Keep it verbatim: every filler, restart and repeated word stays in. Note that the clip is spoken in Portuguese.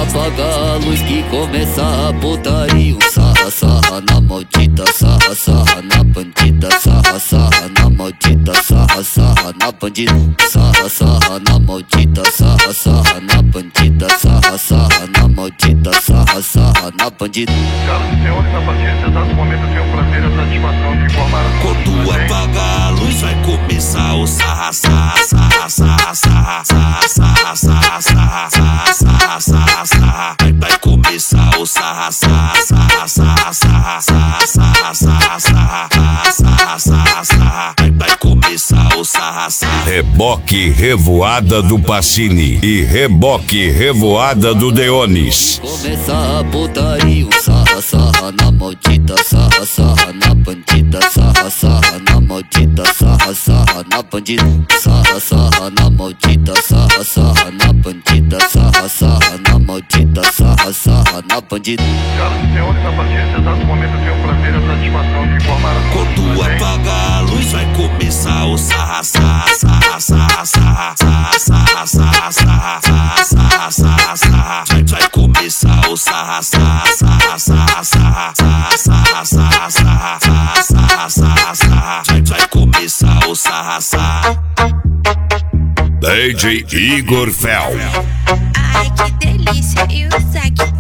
apaga a luz que começa a putaria. Sarra, sarra na maldita, sarra, sarra na bandida. Sarra, sarra na maldita, sarra, sarra na bandida. Sarra, sarra na maldita, sarra, sarra na bandida. Sarra, sarra na maldita, sarra, sarra na bandida. Senhoras e senhores, a partir desse exato momento eu tenho o prazer e a satisfação de informar. Quando apagar a luz vai começar o sarra, sarra, sarra, sarra, sarra, sarra, sarra, sarra, sarra, sarra, sarra, sarra. Vai, vai começar o sarra, sarra, sarra, sarra, sarra, sarra, sarra, sarra, sarra, sarra, sarra, sarra. Vai, vai começar o sarra, sarra. Reboque Revoada do Pacini e Reboque Revoada do Deonis. Começa a putaria. Sarra, sarra na maldita, sarra, sarra na bandida. Sarra, sarra na maldita, sarra, sarra na bandida. Sarra, sarra na maldita, sarra, sarra na bandida. Sarra, sarra na maldita, sarra, sarra na bandida. Senhoras e senhores, a partir desse exato momento eu tenho o prazer e a satisfação de informar. Quando apagar a luz vai começar o sarra, sarra, sarra, sarra, sarra, sarra, sarra, sarra, sarra, sarra, sarra, sarra. Vai, vai começar o sarra, sarra, sarra, sarra, sarra, sarra, sarra, sarra, sarra, sarra, sarra, sarra. Vai, vai começar o sarra, sarra. D J Igor Fel. Ai, que delícia, e o saque